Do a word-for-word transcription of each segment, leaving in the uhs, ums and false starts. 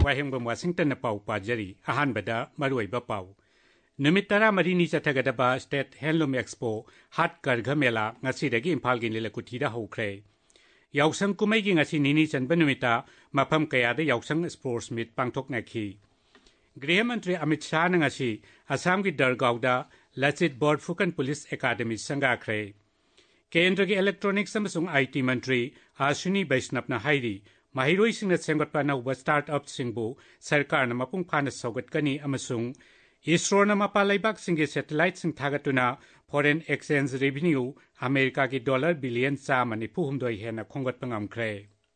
वाहेंगबम Washington पाउ पाजरी अहानबदा मरुइबा पाउ नुमित तरा मरीनी चथगदबा स्टेट हैंडलूम एक्सपो हाट करघ मेला ngasiदगी इम्फालगी नीलकुठीदा हौख्रे याउसंग कुमैगी ngasi निनी चनब नुमिता मफम कयादा याउसंग स्पोर्ट्स मीट पांगथोकनाखी गृह मंत्री अमित शाह ngasi असम की दरगावदा लचित बोर्डफुकन पुलिस एकेडमी संगाख्रे केंद्र के इलेक्ट्रॉनिक्स अमसुंग आईटी मंत्री आश्विनी वैष्णवना हाइरी महिरोइसिंगना सेंगतपा नौबा स्टार्टअप सिंगबु सरकारना मपुंग फाना सौगतकनी अमसुंग इसरोना मपा लैबाक सिंगे सैटेलाइट सिंग थागतुना फॉरेन एक्सचेंज रेवेन्यू अमेरिका की डॉलर बिलियन चामा निफु हुमदोय हेना खोंगतपा ngamkhre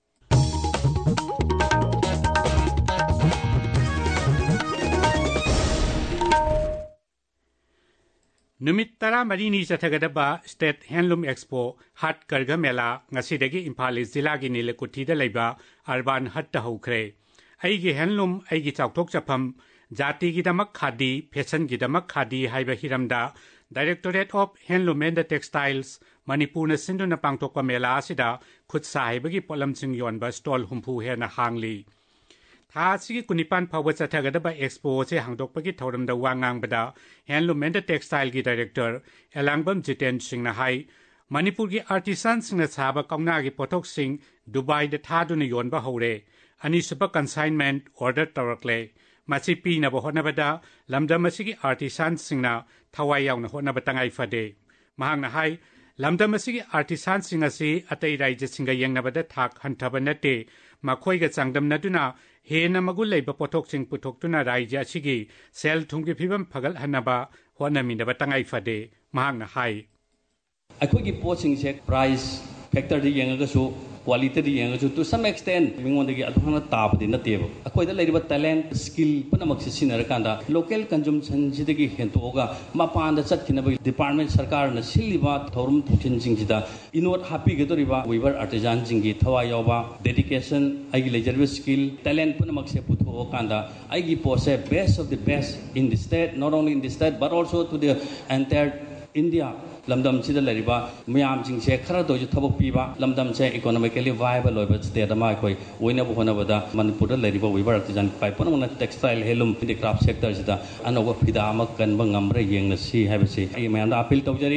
नुमित तरा मरीनी चथगदबा स्टेट हैंडलूम एक्सपो हाट करघ मेला ngasiदगी इम्फाल जिला की नीलकुठीदा लैबा अर्बान हट हौख्रे अइगी हैंडलूम अइगी चाउथोक चफम जाति की दमक खादी फैशन की दमक खादी हाइबा हिरमदा directorate of handloom and textiles Manipur सिंधुना पांगथोकपा मेला असिदा खुद साहिबगी पोलमसिंग योनबा स्टॉल हुम्फु हेना हांगली था सिगी कुनिपान फाव चथगदबा एक्सपो से हांगदोकपगी थौरमदा वांगांगबदा हैंडलूम एंड टेक्सटाइल की डायरेक्टर एलांगबम जितेन सिंह हाई मणिपुर की आर्टिसान सिंह साबा कौना की पोथोक सिंह दुबई द थादुना योनबा हौरे अनिसुबा कंसाइनमेंट ऑर्डर तौरकले मसी पीनब होनबदा लमदम असिगी आर्टिसान सिंहना थवाई यावना होनब तंगाई फदे महांगना हाई लमदम असिगी आर्टिसान सिंह असि अतै राज्य सिंह यंगनबदा थाक हंथब नते मखोइगा चांगदमनदुना हेना मगुल लैबा पोथोकसिंग पुथोकतुना राज्य असिगी सेल थुंगी फिबम फगल हनबा होनमिनब तंगाई फदे महांगना हाई अखोइगी पोचिंगसे प्राइस फैक्टर दि यंगगसु क्वालिटी दी यंगसु टू सम एक्सटेंट मिंगोंदगी अदुहाना ताबदि नतेबो अखोइदा लैरिबा टैलेंट स्किल पुनमक्सि सिनरकांदा लोकल कंजम्पशन सिदगी हेंतोगा मपांदा चटकिनब डिपार्टमेंट सरकार न सिलिबा थौरम थोचिन सिंगजिदा इनोट हापिगदोरिबा वीवर आर्टिसान सिंगी थवा यावबा डेडिकेशन आइगी लेजरबे स्किल टैलेंट पुनमक्से पुथोकांदा आइगी पोसे best of the best in the state not only in the state but also to the entire India लमदम सिदा लरिबा मयाम सिंगसे खरा दोजु थबक पीबा लमदम से इकोनॉमिकली वायबल होइबा स्टेट अमा अखोइ ओइना होनबदा मणिपुर लरिबा वीवर आर्टिसान पाइपन टेक्सटाइल हेलूम क्राफ्ट सेक्टर सिदा अनोबा फिदा अमा कनबा ngamra yengnasi habisi ai mayamda appeal tawjari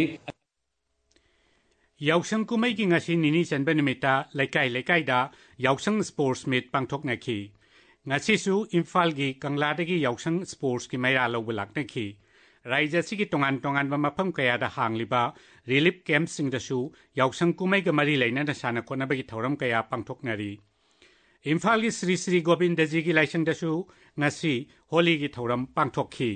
Yaosang कुमैगी ngasi निनी चनबा निमिता लैकाई लैकाइदा याउसंग स्पोर्ट्स मीट पांगथोकनाखी ngasisu इम्फालगी कंगलादगी याउसंग स्पोर्ट्स की मैरा लौब लाकनाखी राज्य की तोंगान तोंगान मफम कयादा हांगलिबा रिलीफ कैंप सिंगदसु याउसंग कुमैगा मरी लैना साना खोनबगी थौरम कया पांगथोकनारी इम्फाल की श्री श्री गोविंद जी की लाइसंगदसु ngasi होली की थौरम पांगथोकखी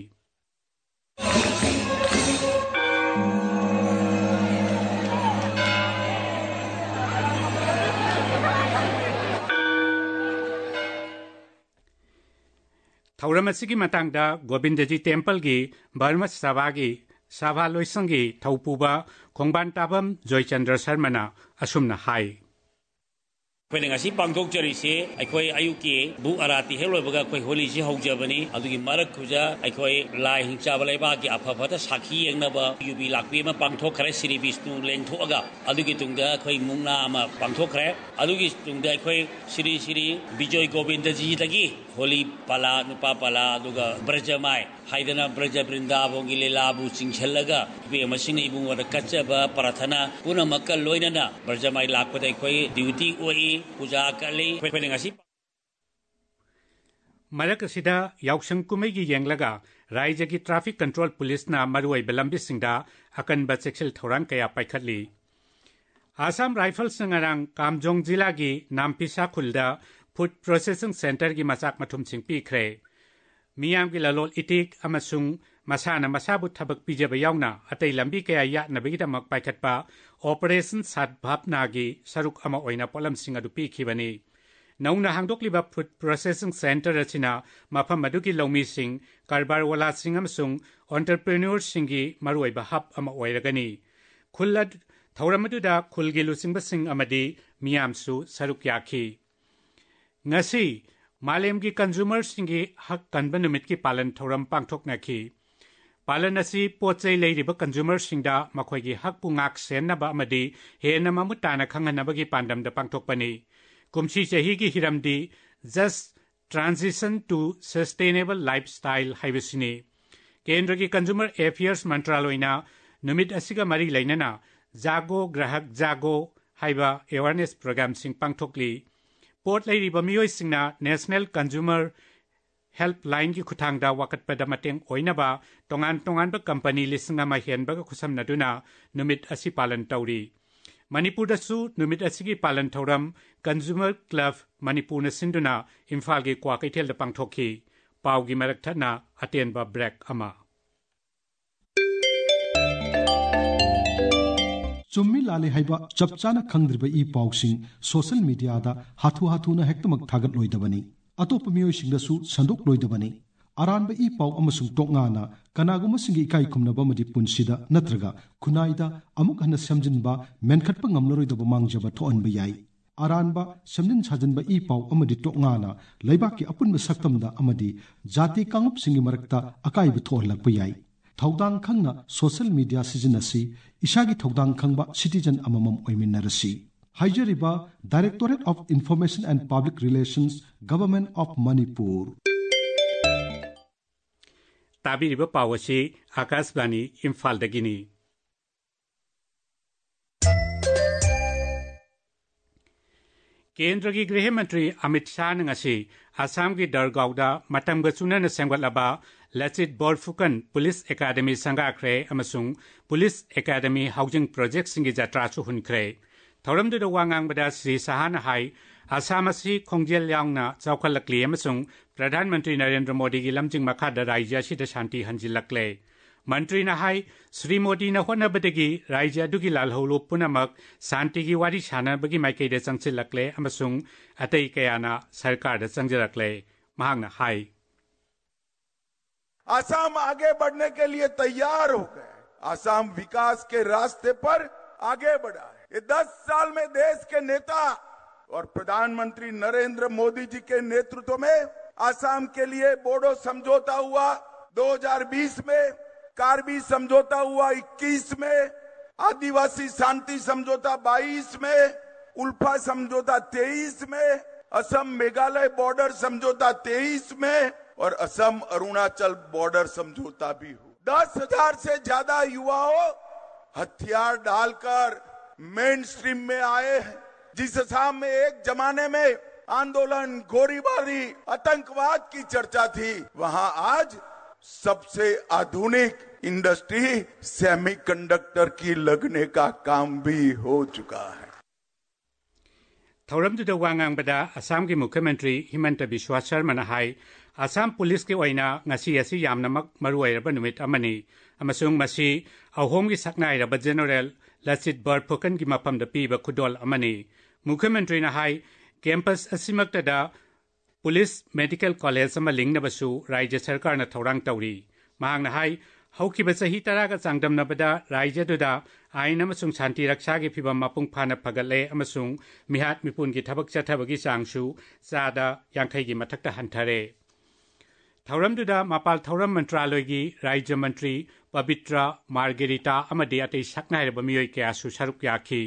थौरम असिगी मतंगदा गोविंदजी टेम्पल की बर्मा सभागी सभा लोइसंगी थौपुबा खोंबान ताबम जयचंद्र शर्मना असुमना हाई अखोई ngasi पांगथोकजरिसे अखोई अयुकी बु अराती हेलोबगा अखोई होली जी हौजबनी अदुगी मरक खुजा अखोई लाई हिंचाब लैबा की अफफदा साखी यंगनबा युबी लाक्वी मा पांगथोखरे श्री विष्णु लेंथोगा अदुगी तुंगदा अखोई मुंगना अमा पांगथोखरे अदुगी तुंगदा अखोई श्री श्री विजय गोविंद जी दगी होली पाला नुपा पाला अदुगा ब्रजमाय हाइदना ब्रज वृंदावन लीलाबु चिंगछलगा बे मसिंग इबुंगोदा कच्चबा प्रार्थना पुनमक्का लोइनना ब्रजमाय लाकपदा अखोई ड्यूटी ओई पूजा कली अखोई ngasi मरक सिदा याउसंग कुमैगी येंगलगा राज्य की ट्रैफिक कंट्रोल पुलिस ना मरुई बेलंबी सिंगदा अकनबा सेक्शल थौरांग कया पाइखतली आसाम राइफल संगरांग कामजोंग जिला की नामपिसा खुलदा फूड प्रोसेसिंग सेंटर की मचाक मथुम सिंग पीखरे मियाम की ललोल इटिक अमसुंग मसाना मसाबु थबक पीजब यावना अतै लंबी कया यानबगीदमक पाइखतपा ऑपरेशन सातभापनागी सरुक अमा ओइना पोलम सिंग अदु पीखिबनी नौना हांगदोकलिबा फूड प्रोसेसिंग सेंटर असिना मफम अदुगी लौमी सिंग कारबार वाला सिंग अमसुंग एंटरप्रेन्योर सिंगी मरुइबा हब अमा ओइरगनी खुल्लद थौरमदुदा खुलगी लुसिंग सिंग अमदी मियामसु सरुक याखी ngasi मालेम की कंज्यूमर सिंगी हक कनब नुमित की पालन थौरम पांगथोकनाखी पालन असी पोचै लैरिबा कंज्यूमर सिंगदा मखोइगी हक पुंगाक सेननबा अमदी हेना ममुताना खंगनबगी पांडमदा पांगथोकपनी कुमसी चही की हिरमदी just transition to sustainable lifestyle हाइबसिनी केंद्र की कंज्यूमर अफेयर्स मंत्रालयना नुमित असिगा मरी लेनना जागो ग्राहक जागो हाइबा अवेयरनेस प्रोग्राम सिंग पांगथोकली पोर्ट लेरिबा मियोइसिंगना नेशनल कंज्यूमर हेल्पलाइन की खुथांगदा वाकटपदा मतेंग ओइनाबा तोंगान तोंगानबा कंपनी लिसिंग अमा हेनबगा खुसमनदुना नुमित असि पालन तौरी मणिपुरदसु नुमित असिगी पालन थौरम कंज्यूमर क्लब मणिपुरना सिंदुना इम्फाल की क्वा कैथेलदा पांगथोखी पावगी मरकथना अटेनबा ब्रेक अमा चुम्मी लाले हाइबा चपचाना खंगद्रिबा ई पाउसिंग सोशल मीडियादा हाथु हाथुना हेक्तमक थागत लोइदबनी अतोप मियोइसिंगदसु संदोक लोइदबनी अरानबा ई पाउ अमसुंग टोंगाना कनागुम सिंगी इकाई खुमनबा मदि पुनसिदा नत्रगा खुनाइदा अमुक हन समजिनबा मेनखटपा ngamloroidaba mangjaba thoanba yai अरानबा समजिन साजनबा ई पाउ अमदि टोंगाना लैबाकी अपुनबा सक्तमदा अमदि जाति कांगप सिंगी मरकता अकाइबा थोहलकपा याई थौदांग खंगना सोशल मीडिया सिजनसी इसागी थौदांग खंगबा सिटीजन अममम ओइमिनरसी हाइजरिबा directorate of information and public relations government of Manipur ताबिरिबा पावसी आकाशवाणी इम्फालदगिनी केंद्र की गृह मंत्री अमित शाह ने असम की दरगावदा मतंग चुनन सेंगलबा लचित बोरफुकन पुलिस एकेडमी संगाख्रे अमसुंग पुलिस एकेडमी हाउसिंग प्रोजेक्ट सिंगी जत्रा हुनख्रे थौरमदुदा वांगांगबदा श्री शाहन हाई असम असि खोंजेल यावना चौखलकली अमसुंग प्रधानमंत्री नरेंद्र मोदी की लमजिंग मखादा राज्य असिदा शांति हंजिलकले मंत्री हाई श्री मोदी होनबदगी राज्य अदुगी लालहौलो पुनमक शांति की वारी सानबगी माइकेदे चंगसिलकले अमसुंग अतई कयाना सरकार चंगजरकले महांगना हाई असम आगे बढ़ने के लिए तैयार हो गए असम विकास के रास्ते पर आगे बढ़ा है ये दस साल में देश के नेता और प्रधानमंत्री नरेंद्र मोदी जी के नेतृत्व में असम के लिए बोडो समझौता हुआ दो हज़ार बीस में कार्बी समझौता हुआ इक्कीस में आदिवासी शांति समझौता बाईस में उल्फा समझौता तेईस में असम मेघालय बॉर्डर समझौता तेईस में और असम अरुणाचल बॉर्डर समझौता भी हुआ दस हजार से ज्यादा युवाओं हथियार डालकर मेन स्ट्रीम में आए हैं जिस असम में एक जमाने में आंदोलन गोलीबारी आतंकवाद की चर्चा थी वहां आज सबसे आधुनिक इंडस्ट्री सेमीकंडक्टर की लगने का काम भी हो चुका है थौरमदुदा वांगांगबदा असम के मुख्यमंत्री हिमंत बिश्वा शर्मा हाई असम पुलिस के ओइना ngasi asi yamnamak maruairaba numit amani amasung masi ahomgi saknairaba general lachit barphukan gi mapamda piba khudol amani मुख्यमंत्री हाई कैंपस असिमक्तदा पुलिस मेडिकल कॉलेज अमा लिंगनबसु राज्य सरकार न थौरांग तौरी महांगना हाई हौकिबा चही तरागा चांगदमनबदा राज्यदुदा आइन अमसुंग शांति रक्षा की फिबम मपुंग फाना फगले अमसुंग मिहात मिपुन की थबक चथबगी चांगसु चादा यांखै की मथक्ता हंथरे थौरमदुदा मापाल थौरम मंत्रालय की राज्य मंत्री पवित्रा मार्गेरिटा अमदि अतै सकनाइरबा मियोय कयासु सरुक याखी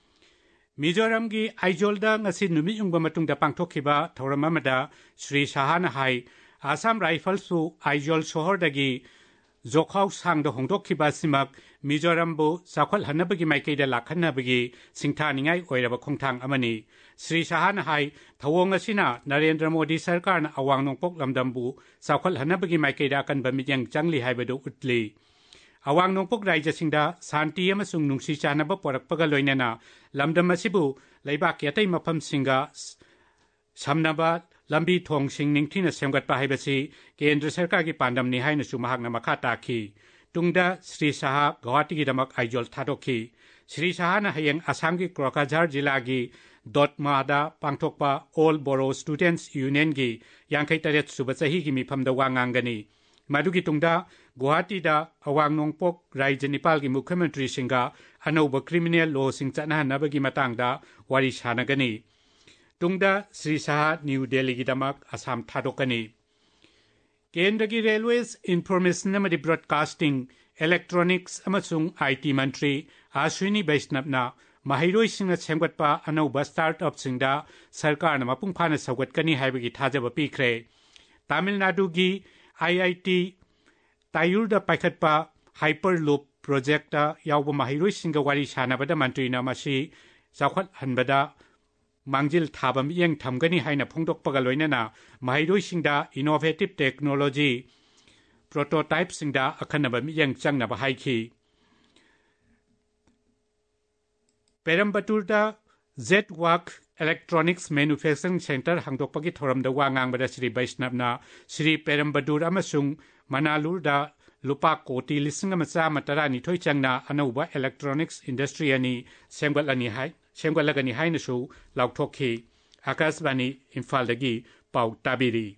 मिजोरम की आइजोलदा ngasi नुमि युंगबा मतुंगदा पांगथोखिबा थौरम अमदा श्री शाहन हाई आसाम राइफल्सु आइजोल शहरदगी जोखाव सांगदा होंदोखिबा सिमक मिजोरमबु साखल हनबगी माइकेदा लाखनबगी सिंथानिङाइ ओइरबा खोंथांग अमनि श्री शाहन हाई थवोंग असिना नरेंद्र मोदी सरकार न अवांग नोंपोक लमदमबु साखल हनबगी माइकेदा कनबा मियंग चंगली हाइबदु उतली अवांग नोंपोक राज्यसिंगदा शांति अमसुंग नुंगसी चानबा पोरकपगा लोइनना लमदम असिबु लैबाक यतै मफमसिंगा समनबा लंबी थोंग सिंग निंगथिना सेमगतपा हाइबसि केंद्र सरकार की पांडमनि हाइनसु महांगना मखा ताखी तुंगदा श्री शाह गुवाहाटी की दमक आइजोल थादोखी श्री शाह न हयेंग असम की कोकराझार जिला की दोतमादा पांगथोकपा ऑल बोरो स्टूडेंट्स यूनियन की यांखै तरेत सुबा चही की मिफमदा वांगांगनी मधुगी तुंगदा गुवाहाटीदा अवांग नोंपोक राज्य निपाल की मुख्यमंत्री सिंगा अनौब क्रिमिनल लॉ सिंग चनहनबगी मतांगदा वारी सानगनी तुंगदा श्री शाह न्यू दिल्ली की दमक असम थादोकनी केंद्र की रेलवेज इंफॉर्मेशन अमदि ब्रॉडकास्टिंग इलेक्ट्रॉनिक्स अमसुंग आईटी मंत्री अश्विनी वैष्णवना ꯃꯍꯩꯔꯣꯏꯁꯤꯡꯅ ꯁꯦꯝꯒꯠꯄ ꯑꯅꯧꯕ ꯁ꯭ꯇꯥꯔꯠ-ꯑꯞꯁꯤꯡꯗ ꯁꯔꯀꯥꯔꯅ ꯃꯄꯨꯡ ꯐꯥꯅ ꯁꯧꯒꯠꯀꯅꯤ ꯍꯥꯏꯕꯒꯤ ꯊꯥꯖꯕ ꯄꯤꯈ꯭ꯔꯦ꯫ ꯇꯥꯃꯤꯜ ꯅꯥꯗꯨꯒꯤ ꯑꯥꯏ ꯑꯥꯏ ꯇꯤ ꯇꯥꯏꯌꯨꯔꯗ ꯄꯥꯏꯈꯠꯄ ꯍꯥꯏꯄꯔꯂꯨꯞ ꯄ꯭ꯔꯣꯖꯦꯛꯇ ꯌꯥꯎꯕ ꯃꯍꯩꯔꯣꯏꯁꯤꯡꯒ ꯋꯥꯔꯤ ꯁꯥꯟꯅꯕꯗ ꯃꯟꯇ꯭ꯔꯤꯅ ꯃꯁꯤ ꯆꯥꯎꯈꯠꯍꯟꯕꯗ ꯃꯥꯡꯖꯤꯜ ꯊꯥꯕ ꯃꯤꯠꯌꯦꯡ ꯊꯝꯒꯅꯤ ꯍꯥꯏꯅ ꯐꯣꯡꯗꯣꯛꯄꯒ ꯂꯣꯏꯅꯅ ꯃꯍꯩꯔꯣꯏꯁꯤꯡꯗ ꯏꯅꯣꯚꯦꯇꯤꯚ ꯇꯦꯛꯅꯣꯂꯣꯖꯤ ꯄ꯭ꯔꯣꯇꯣꯇꯥꯏꯞꯁꯤꯡꯗ ꯑꯈꯟꯅꯕ ꯃꯤꯠꯌꯦꯡ ꯆꯪꯅꯕ ꯍꯥꯏꯈꯤ꯫ ꯄꯦꯔꯝꯕꯇꯨꯔꯗ Jetwerk electronics manufacturing centre ꯍꯥꯡꯗꯣꯛꯄꯒꯤ ꯊꯧꯔꯝꯗ ꯋꯥ ꯉꯥꯡꯕꯗ ಶ್ꯔꯤ ꯕꯩꯁꯅꯕꯅ ಶ್ರೀ ꯄꯦꯔꯝꯕꯗꯨꯔ ꯑꯃꯁꯨꯡ ꯃꯅꯥꯂꯨꯔꯗ ꯂꯨꯄꯥ ꯀꯣꯇꯤ ꯂꯤꯁꯤꯡ ꯑꯃ ꯆꯥꯝꯃ ꯇꯔꯥꯅꯤꯊꯣꯏ ꯆꯪꯅ ꯑꯅꯧꯕ ꯏꯂꯦꯛꯇ꯭ꯔꯣꯅꯤꯛꯁ ꯏꯟꯗꯁꯇ꯭ꯔꯤ ꯑꯅꯤ ꯁꯦꯝꯒꯠꯂꯅꯤ ꯍꯥꯏ ꯁꯦꯝꯒꯠꯂꯒꯅꯤ ꯍꯥꯏꯅꯁꯨ ꯂꯥꯎꯊꯣꯛꯈꯤ꯫ ꯑꯀꯥꯁꯕꯥꯅꯤ ꯏꯝꯐꯥꯜꯗꯒꯤ ꯄꯥꯎ ꯇꯥꯕꯤꯔꯤ꯫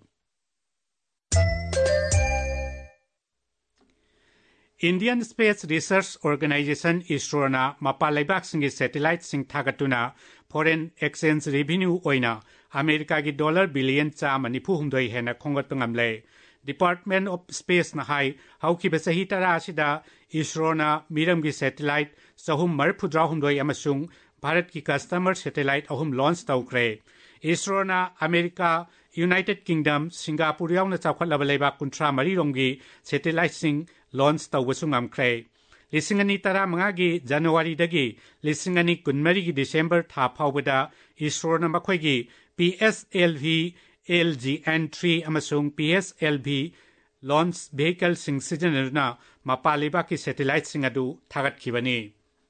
ꯏꯟꯗꯤꯌꯟ ꯁ꯭ꯄꯦꯁ ꯔꯤꯁꯔꯆ ꯑꯣꯔꯒꯅꯥꯏꯖꯦꯁꯟ ꯏꯁꯔꯣꯅ ꯃꯄꯥꯟ ꯂꯩꯕꯥꯛꯁꯤꯡꯒꯤ ꯁꯦꯇꯤꯂꯥꯏꯠꯁꯤꯡ ꯊꯥꯒꯠꯇꯨꯅ ꯐꯣꯔꯦꯟ ꯑꯦꯛꯁꯆꯦꯟꯖ ꯔꯦꯚꯤꯅ꯭ꯌꯨ ꯑꯣꯏꯅ ꯑꯃꯦꯔꯤꯀꯥꯒꯤ ꯗꯣꯂꯔ ꯕꯤꯂꯤꯌꯟ ꯆꯥꯝꯃ ꯅꯤꯐꯨꯍꯨꯝꯗꯣꯏ ꯍꯦꯟꯅ ꯈꯣꯝꯒꯠꯄ ꯉꯝꯂꯦ꯫ ꯗꯤꯄꯥꯔꯠꯃꯦꯟꯠ ꯑꯣꯐ ꯁ꯭ꯄꯦꯁꯅ ꯍꯥꯏ ꯍꯧꯈꯤꯕ ꯆꯍꯤ ꯇꯔꯥ ꯑꯁꯤꯗ ꯏꯁꯔꯣꯅ ꯃꯤꯔꯝꯒꯤ ꯁꯦꯇꯤꯂꯥꯏꯠ ꯆꯍꯨꯝ ꯃꯔꯤꯐꯨꯇꯔꯥꯍꯨꯝꯗꯣꯏ ꯑꯃꯁꯨꯡ ꯚꯥꯔꯠꯀꯤ ꯀꯁꯇꯃꯔ ꯁꯦꯇꯤꯂꯥꯏꯠ ꯑꯍꯨꯝ ꯂꯣꯟꯆ ꯇꯧꯈ꯭ꯔꯦ꯫ ꯏꯁꯔꯣꯅ ꯑꯃꯦꯔꯤꯀꯥ, ꯌꯨꯅꯥꯏꯇꯦꯗ ꯀꯤꯡꯗꯝ, ꯁꯤꯡꯒꯥꯄꯨꯔ ꯌꯥꯎꯅ ꯆꯥꯎꯈꯠꯂꯕ ꯂꯩꯕꯥꯛ ꯀꯨꯟꯊ꯭ꯔꯥ ꯃꯔꯤꯔꯣꯝꯒꯤ ꯁꯦꯇꯤꯂꯥꯏꯠꯁꯤꯡ ꯂꯣꯟꯆ ꯇꯧꯕꯁꯨ ꯉꯝꯈ꯭ꯔꯦ꯫ ꯂꯤꯁꯤꯡ ꯑꯅꯤ ꯇꯔꯥꯃꯉꯥꯒꯤ ꯖꯅꯋꯥꯔꯤꯗꯒꯤ ꯂꯤꯁꯤꯡ ꯑꯅꯤ ꯀꯨꯟꯃꯔꯤꯒꯤ ꯗꯤꯁꯦꯝꯕꯔ ꯊꯥ ꯐꯥꯎꯕꯗ ꯏꯁꯔꯣꯅ ꯃꯈꯣꯏꯒꯤ P S L V L G N three ꯑꯃꯁꯨꯡ P S L V launch ꯚꯦꯍꯤꯀꯜꯁꯤꯡ ꯁꯤꯖꯤꯟꯅꯗꯨꯅ ꯃꯄꯥꯟ ꯂꯩꯕꯥꯛꯀꯤ ꯁꯦꯇꯤꯂꯥꯏꯠꯁꯤꯡ ꯑꯗꯨ ꯊꯥꯒꯠꯈꯤꯕꯅꯤ꯫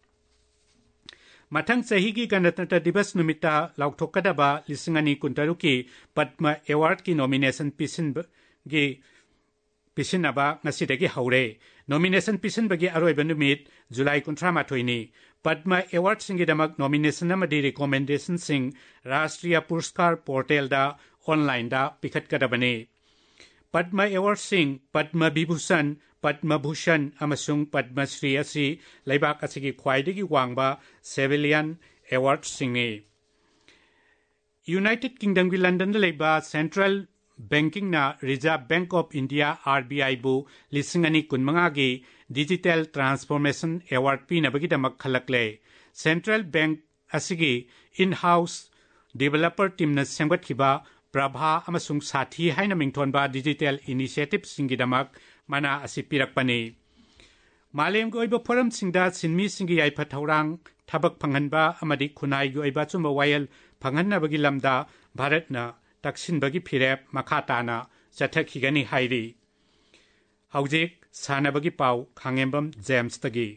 ꯃꯊꯪ ꯆꯍꯤꯒꯤ ꯒꯅꯇꯟꯇ꯭ꯔ ꯗꯤꯕꯁ ꯅꯨꯃꯤꯠꯇ ꯂꯥꯎꯊꯣꯛꯀꯗꯕ ꯂꯤꯁꯤꯡ ꯑꯅꯤ ꯀꯨꯟꯇꯔꯨꯛꯀꯤ ꯄꯗꯃ ꯑꯦꯋꯥꯔꯗꯀꯤ ꯅꯣꯃꯤꯅꯦꯁꯟ ꯄꯤꯁꯤꯟꯕꯒꯤ ꯄꯤꯁꯤꯟꯅꯕ ꯉꯁꯤꯗꯒꯤ ꯍꯧꯔꯦ꯫ ꯅꯣꯃꯤꯅꯦꯁꯟ ꯄꯤꯁꯤꯟꯕꯒꯤ ꯑꯔꯣꯏꯕ ꯅꯨꯃꯤꯠ ꯖꯨꯂꯥꯏ ꯀꯨꯟꯊ꯭ꯔꯥꯃꯥꯊꯣꯏꯅꯤ꯫ ꯄꯗꯃ ꯑꯦꯋꯥꯔꯗꯁꯤꯡꯒꯤꯗꯃꯛ ꯅꯣꯃꯤꯅꯦꯁꯟ ꯑꯃꯗꯤ ꯔꯤꯀꯣꯃꯦꯟꯗꯦꯁꯟꯁꯤꯡ ꯔꯥꯁꯇ꯭ꯔꯤꯌꯥ ꯄꯨꯔꯁꯀꯥꯔ ꯄꯣꯔꯇꯦꯜꯗ ꯑꯣꯟꯂꯥꯏꯟꯗ ꯄꯤꯈꯠꯀꯗꯕꯅꯤ꯫ ꯄꯗꯃ ꯑꯦꯋꯥꯔꯗꯁꯤꯡ ꯄꯗꯃ ꯕꯤꯚꯨꯁꯟ, ꯄꯗꯃ ꯚꯨꯁꯟ ꯑꯃꯁꯨꯡ ꯄꯗꯃ ꯁ꯭ꯔꯤ ꯑꯁꯤ ꯂꯩꯕꯥꯛ ꯑꯁꯤꯒꯤ ꯈ꯭ꯋꯥꯏꯗꯒꯤ ꯋꯥꯡꯕ ꯁꯤꯚꯤꯂꯤꯌꯟ ꯑꯦꯋꯥꯔꯗꯁꯤꯡꯅꯤ꯫ ꯌꯨꯅꯥꯏꯇꯦꯗ ꯀꯤꯡꯗꯝꯒꯤ ꯂꯟꯗꯟꯗ ꯂꯩꯕ ꯁꯦꯟꯇ꯭ꯔꯦꯜ ꯕꯦꯡꯀꯤꯡꯅ reserve bank of India R B ꯑꯥꯏꯕꯨ ꯂꯤꯁꯤꯡ ꯑꯅꯤ ꯀꯨꯟꯃꯉꯥꯒꯤ ꯗꯤꯖꯤꯇꯦꯜ ꯇ꯭ꯔꯥꯟꯁꯐꯣꯔꯃꯦꯁꯟ ꯑꯦꯋꯥꯔꯗ ꯄꯤꯅꯕꯒꯤꯗꯃꯛ ꯈꯜꯂꯛꯂꯦ꯫ ꯁꯦꯟꯇ꯭ꯔꯦꯜ ꯕꯦꯡꯛ ꯑꯁꯤꯒꯤ ꯏꯟ-ꯍꯥꯎꯁ ꯗꯤꯕꯦꯂꯄꯔ ꯇꯤꯝꯅ ꯁꯦꯝꯒꯠꯈꯤꯕ ꯄ꯭ꯔꯚꯥ ꯑꯃꯁꯨꯡ ꯁꯥꯊꯤ ꯍꯥꯏꯅ ꯃꯤꯡꯊꯣꯟꯕ ꯗꯤꯖꯤꯇꯦꯜ ꯏꯅꯤꯁꯤꯌꯦꯇꯤꯚꯁꯤꯡꯒꯤꯗꯃꯛ ꯃꯅꯥ ꯑꯁꯤ ꯄꯤꯔꯛꯄꯅꯤ꯫ ꯃꯥꯂꯦꯝꯒꯤ ꯑꯣꯏꯕ ꯐꯣꯔꯝꯁꯤꯡꯗ ꯁꯤꯟꯃꯤꯁꯤꯡꯒꯤ ꯌꯥꯏꯐ ꯊꯧꯔꯥꯡ, ꯊꯕꯛ ꯐꯪꯍꯟꯕ ꯑꯃꯗꯤ ꯈꯨꯟꯅꯥꯏꯒꯤ ꯑꯣꯏꯕ ꯑꯆꯨꯝꯕ ꯋꯥꯌꯦꯜ ꯐꯪꯍꯟꯅꯕꯒꯤ ꯂꯝꯗ ꯚꯥꯔꯠꯅ ꯇꯛꯁꯤꯟꯕꯒꯤ ꯐꯤꯔꯦꯞ ꯃꯈꯥ ꯇꯥꯅ ꯆꯠꯊꯈꯤꯒꯅꯤ ꯍꯥꯏꯔꯤ꯫ ꯍꯧꯖꯤꯛ ꯁꯥꯟꯅꯕꯒꯤ ꯄꯥꯎ ꯈꯥꯡꯉꯦꯝꯕꯝ ꯖꯦꯝꯁꯇꯒꯤ꯫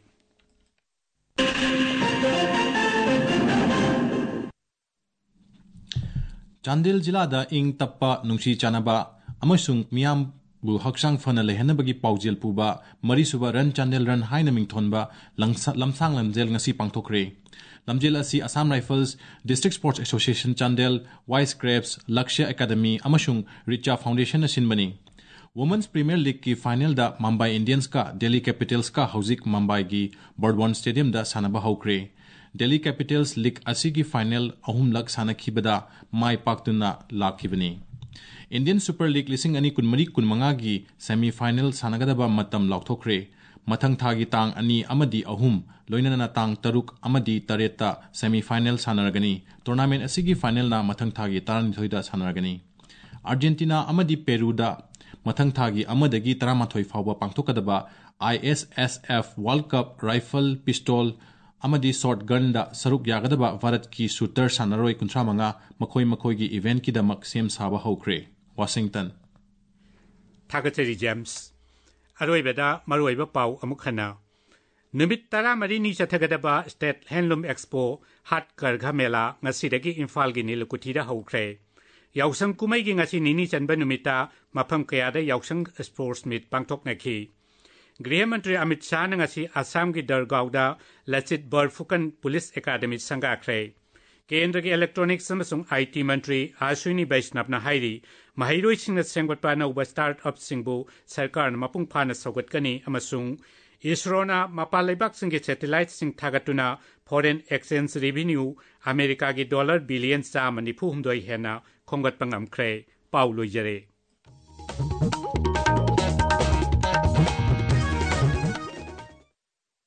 ꯆꯥꯟꯗꯦꯜ ꯖꯤꯂꯥꯗ ꯏꯪ ꯇꯞꯄ ꯅꯨꯡꯁꯤ ꯆꯥꯟꯅꯕ ꯑꯃꯁꯨꯡ ꯃꯤꯌꯥꯝꯕꯨ ꯍꯛꯆꯥꯡ ꯐꯅ ꯂꯩꯍꯟꯅꯕꯒꯤ ꯄꯥꯎꯖꯦꯜ ꯄꯨꯕ ꯃꯔꯤꯁꯨꯕ ꯔꯟ ꯆꯥꯟꯗꯦꯜ ꯔꯟ ꯍꯥꯏꯅ ꯃꯤꯡꯊꯣꯟꯕ ꯂꯝꯁꯥꯡ ꯂꯝꯖꯦꯜ ꯉꯁꯤ ꯄꯥꯡꯊꯣꯛꯈ꯭ꯔꯦ꯫ ꯂꯝꯖꯦꯜ ꯑꯁꯤ Assam rifles, district sports association Chandel, ꯋꯥꯏꯁ ꯀ꯭ꯔꯦꯞꯁ, ꯂꯛꯁ꯭ꯌ ꯑꯦꯀꯥꯗꯃꯤ ꯑꯃꯁꯨꯡ ꯔꯤꯆꯥ ꯐꯥꯎꯟꯗꯦꯁꯟꯅ ꯁꯤꯟꯕꯅꯤ꯫ ꯋꯨꯃꯟꯁ ꯄ꯭ꯔꯤꯃꯤꯌꯔ ꯂꯤꯒꯀꯤ ꯐꯥꯏꯅꯦꯜꯗ ꯃꯨꯝꯕꯥꯏ ꯏꯟꯗꯤꯌꯟꯁꯀ ꯗꯦꯜꯂꯤ ꯀꯦꯄꯤꯇꯦꯜꯁꯀ ꯍꯧꯖꯤꯛ ꯃꯨꯝꯕꯥꯏꯒꯤ ꯕꯔꯕꯣꯟ ꯁ꯭ꯇꯦꯗꯤꯌꯝꯗ ꯁꯥꯟꯅꯕ ꯍꯧꯈ꯭ꯔꯦ꯫ ꯗꯦꯜꯂꯤ ꯀꯦꯄꯤꯇꯦꯜꯁ ꯂꯤꯒ ꯑꯁꯤꯒꯤ ꯐꯥꯏꯅꯦꯜ ꯑꯍꯨꯝꯂꯛ ꯁꯥꯟꯅꯈꯤꯕꯗ ꯃꯥꯏ ꯄꯥꯛꯇꯨꯅ ꯂꯥꯛꯈꯤꯕꯅꯤ꯫ ꯏꯟꯗꯤꯌꯟ ꯁꯨꯄꯔ ꯂꯤꯒ ꯂꯤꯁꯤꯡ ꯑꯅꯤ ꯀꯨꯟꯃꯔꯤ ꯀꯨꯟꯃꯉꯥꯒꯤ ꯁꯦꯃꯤ ꯐꯥꯏꯅꯦꯜ ꯁꯥꯟꯅꯒꯗꯕ ꯃꯇꯝ ꯂꯥꯎꯊꯣꯛꯈ꯭ꯔꯦ꯫ ꯃꯊꯪ ꯊꯥꯒꯤ ꯇꯥꯡ ꯑꯅꯤ ꯑꯃꯗꯤ ꯑꯍꯨꯝ ꯂꯣꯏꯅꯅ ꯇꯥꯡ ꯇꯔꯨꯛ ꯑꯃꯗꯤ ꯇꯔꯦꯠꯇ ꯁꯦꯃꯤ ꯐꯥꯏꯅꯦꯜ ꯁꯥꯟꯅꯔꯒꯅꯤ꯫ ꯇꯣꯔꯅꯥꯃꯦꯟꯠ ꯑꯁꯤꯒꯤ ꯐꯥꯏꯅꯦꯜꯅ ꯃꯊꯪ ꯊꯥꯒꯤ ꯇꯔꯥꯅꯤꯊꯣꯏꯗ ꯁꯥꯟꯅꯔꯒꯅꯤ꯫ ꯑꯥꯔꯖꯦꯟꯇꯤꯅꯥ ꯑꯃꯗꯤ ꯄꯦꯔꯨꯗ ꯃꯊꯪ ꯊꯥꯒꯤ ꯑꯃꯗꯒꯤ ꯇꯔꯥꯃꯥꯊꯣꯏ ꯐꯥꯎꯕ ꯄꯥꯡꯊꯣꯛꯀꯗꯕ I S S F world cup rifle, pistol ꯑꯃꯗꯤ ꯁꯣꯔꯠ ꯒꯟꯗ ꯁꯔꯨꯛ ꯌꯥꯒꯗꯕ ꯚꯥꯔꯠꯀꯤ ꯁꯨꯇꯔ ꯁꯥꯟꯅꯔꯣꯏ ꯀꯨꯟꯊ꯭ꯔꯥꯃꯉꯥ ꯃꯈꯣꯏ ꯃꯈꯣꯏꯒꯤ ꯏꯚꯦꯟꯠꯀꯤꯗꯃꯛ ꯁꯦꯝ ꯁꯥꯕ ꯍꯧꯈ꯭ꯔꯦ꯫ ꯋꯥꯁꯤꯡꯇꯟ ꯊꯥꯒꯠꯆꯔꯤ ꯖꯦꯝꯁ꯫ ꯑꯔꯣꯏꯕꯗ ꯃꯔꯨꯑꯣꯏꯕ ꯄꯥꯎ ꯑꯃꯨꯛ ꯍꯟꯅ ꯅꯨꯃꯤꯠ ꯇꯔꯥꯃꯔꯤꯅꯤ ꯆꯠꯊꯒꯗꯕ ꯁ꯭ꯇꯦꯠ ꯍꯦꯟꯂꯨꯝ ꯑꯦꯛꯁꯄꯣ ꯍꯥꯠ ꯀꯔꯘ ꯃꯦꯂꯥ ꯉꯁꯤꯗꯒꯤ ꯏꯝꯐꯥꯜꯒꯤ ꯅꯤꯂꯨꯀꯨꯊꯤꯗ ꯍꯧꯈ꯭ꯔꯦ꯫ ꯌꯥꯎꯁꯪ ꯀꯨꯝꯍꯩꯒꯤ ꯉꯁꯤ ꯅꯤꯅꯤ ꯆꯟꯕ ꯅꯨꯃꯤꯠꯇ ꯃꯐꯝ ꯀꯌꯥꯗ ꯌꯥꯎꯁꯪ ꯁ꯭ꯄꯣꯔꯠꯁ ꯃꯤꯠ ꯄꯥꯡꯊꯣꯛꯅꯈꯤ꯫ ꯒ꯭ꯔꯤꯍ ꯃꯟꯇ꯭ꯔꯤ ꯑꯃꯤꯠ ꯁꯥꯍꯅ ꯉꯁꯤ ꯑꯁꯥꯝꯒꯤ ꯗꯔꯒꯥꯎꯗ ꯂꯆꯤꯠ ꯕꯔꯐꯨꯀꯟ ꯄꯨꯂꯤꯁ ꯑꯦꯀꯥꯗꯃꯤ ꯁꯪꯒꯥꯈ꯭ꯔꯦ꯫ ꯀꯦꯟꯗ꯭ꯔꯒꯤ ꯏꯂꯦꯛꯇ꯭ꯔꯣꯅꯤꯛꯁ ꯑꯃꯁꯨꯡ ꯑꯥꯏ ꯇꯤ ꯃꯟꯇ꯭ꯔꯤ ꯑꯁ꯭ꯋꯤꯅꯤ ꯕꯩꯁꯅꯕꯅ ꯍꯥꯏꯔꯤ ꯃꯍꯩꯔꯣꯏꯁꯤꯡꯅ ꯁꯦꯝꯒꯠꯄ ꯑꯅꯧꯕ ꯁ꯭ꯇꯥꯔꯠ-ꯑꯞꯁꯤꯡꯕꯨ ꯁꯔꯀꯥꯔꯅ ꯃꯄꯨꯡ ꯐꯥꯅ ꯁꯧꯒꯠꯀꯅꯤ ꯑꯃꯁꯨꯡ ꯏꯁꯔꯣꯅ ꯃꯄꯥꯟ ꯂꯩꯕꯥꯛꯁꯤꯡꯒꯤ ꯁꯦꯇꯤꯂꯥꯏꯠꯁꯤꯡ ꯊꯥꯒꯠꯇꯨꯅ ꯐꯣꯔꯦꯟ ꯑꯦꯛꯁꯆꯦꯟꯖ ꯔꯦꯚꯤꯅ꯭ꯌꯨ ꯑꯃꯦꯔꯤꯀꯥꯒꯤ ꯗꯣꯂꯔ ꯕꯤꯂꯤꯌꯟ ꯆꯥꯝꯃ ꯅꯤꯐꯨꯍꯨꯝꯗꯣꯏ ꯍꯦꯟꯅ ꯈꯣꯝꯒꯠꯄ ꯉꯝꯈ꯭ꯔꯦ꯫ ꯄꯥꯎ ꯂꯣꯏꯖꯔꯦ꯫